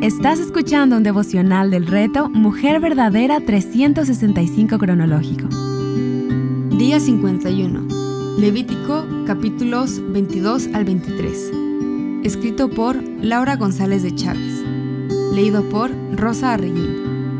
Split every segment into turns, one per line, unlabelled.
Estás escuchando un devocional del reto Mujer Verdadera 365 cronológico.
Día 51. Levítico, capítulos 22 al 23. Escrito por Laura González de Chávez. Leído por Rosa Arreguín.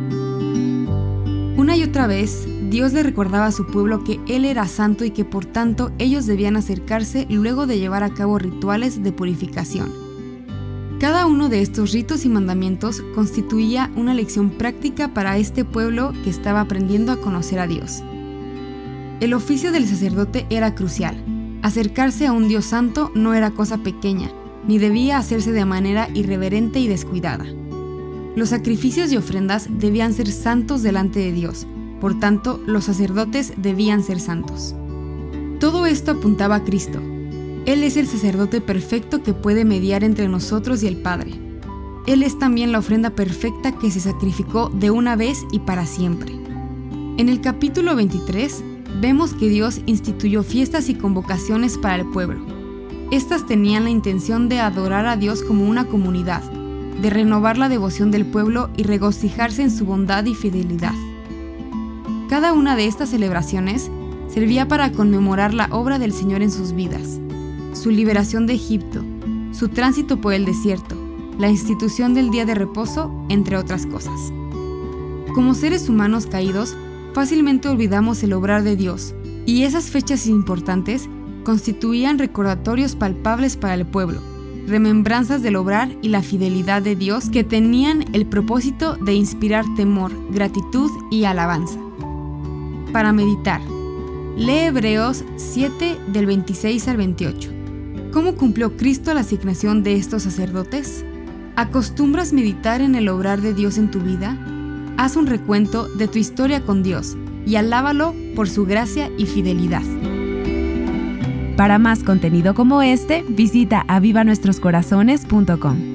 Una y otra vez, Dios le recordaba a su pueblo que Él era santo y que por tanto ellos debían acercarse luego de llevar a cabo rituales de purificación. Cada uno de estos ritos y mandamientos constituía una lección práctica para este pueblo que estaba aprendiendo a conocer a Dios. El oficio del sacerdote era crucial. Acercarse a un Dios santo no era cosa pequeña, ni debía hacerse de manera irreverente y descuidada. Los sacrificios y ofrendas debían ser santos delante de Dios, por tanto, los sacerdotes debían ser santos. Todo esto apuntaba a Cristo. Él es el sacerdote perfecto que puede mediar entre nosotros y el Padre. Él es también la ofrenda perfecta que se sacrificó de una vez y para siempre. En el capítulo 23, vemos que Dios instituyó fiestas y convocaciones para el pueblo. Estas tenían la intención de adorar a Dios como una comunidad, de renovar la devoción del pueblo y regocijarse en su bondad y fidelidad. Cada una de estas celebraciones servía para conmemorar la obra del Señor en sus vidas, su liberación de Egipto, su tránsito por el desierto, la institución del día de reposo, entre otras cosas. Como seres humanos caídos, fácilmente olvidamos el obrar de Dios, y esas fechas importantes constituían recordatorios palpables para el pueblo, remembranzas del obrar y la fidelidad de Dios que tenían el propósito de inspirar temor, gratitud y alabanza. Para meditar, lee Hebreos 7 del 26 al 28. ¿Cómo cumplió Cristo la asignación de estos sacerdotes? ¿Acostumbras meditar en el obrar de Dios en tu vida? Haz un recuento de tu historia con Dios y alábalo por su gracia y fidelidad.
Para más contenido como este, visita avivanuestroscorazones.com.